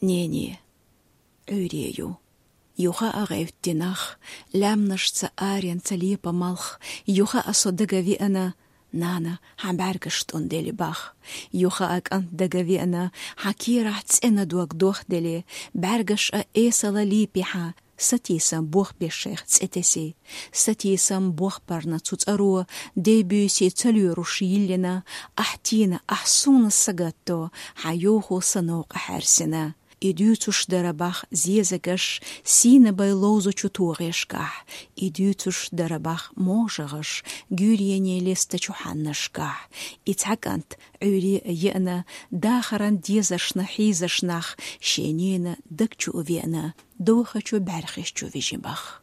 Нени, үйрею. Юха ағайыттенақ, ләмнашца арен цалипа малх, юха асодагави ана, нана, хабаргаштон дели бах. Юха акан дагави ана, хакира цена дуагдох дели, баргаш эсала липиха, сатисам бог бешех цетеси, сатисам бог парна цуцару, дебюси цалюру шииллина, ахтина ахсуна сагатто, хайоху саноқ ахарсина. Идюцуш дарабах зезагаш, сина байлоузу чутуғешках, идюцуш дарабах можағаш, гюрьене леста чуханнашках. Ицакант үйри йена, дахаран дезашна хизашнах, шенена дакчу увена, дохачу бәрхешчу вижимбах.